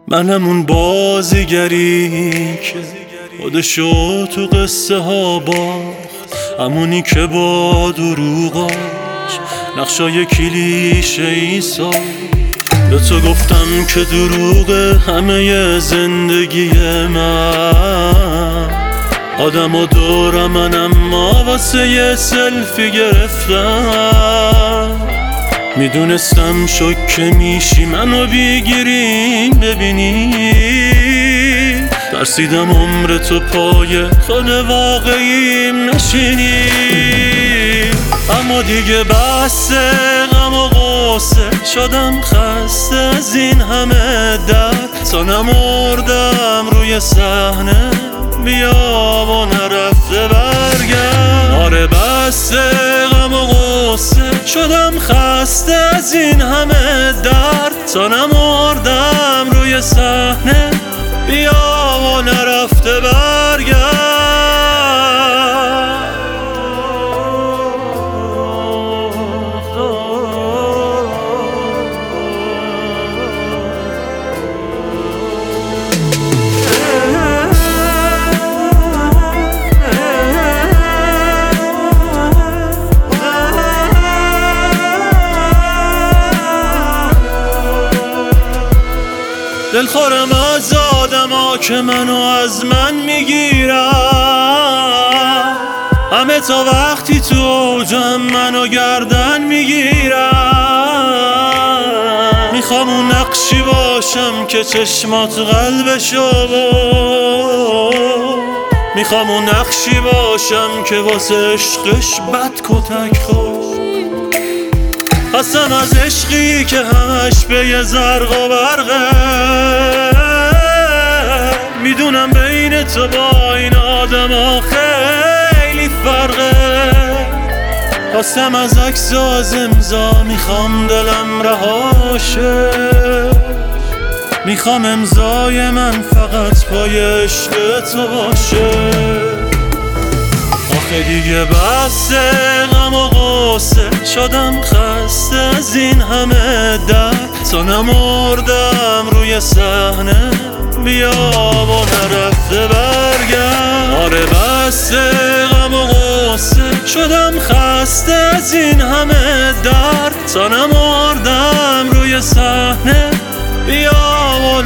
منم اون بازیگری که خودشو تو قصه ها باخت، همونی که با دروغاش نقشای کلیشه ای ساخت. به تو گفتم که دروغه همه زندگی من، آدم دورم من اما واسه یه سلفی گرفتم. میدونستم شوکه میشی منو بیگیریم ببینی، ترسیدم عمر تو پای خانه واقعیم نشینی. اما دیگه بسه غم و غصه شدم خسته از این همه درد، تا نمردم روی صحنه بیا و نرفته برگرد. آره بسه غم و غصه شدم خسته از این همه درد، تا نمردم روی صحنه بیا و نرفته برگرد. دلخورم از آدما که منو از من میگیرن، همه تا وقتی تو اوجم منو گردن میگیرن. میخوام اون نقشی باشم که چشمات قلبشو بود، میخوام اون نقشی باشم که واسه عشقش بد کتک خورد. خستم از عشقی که همش به یه زرق و برقه، میدونم بین تو با این آدم ها خیلی فرقه. خواستم از عکس و از امضا میخوام دلم رهاشه، میخوام امضای من فقط پای عشق تو باشه. آخه دیگه بسه غم و غصه شدم خسته از این همه درد، تا نمردم روی صحنه بیا و نرفته برگرد. آره بسه غم و غصه شدم خسته از این همه درد، تا نمردم روی صحنه بیا و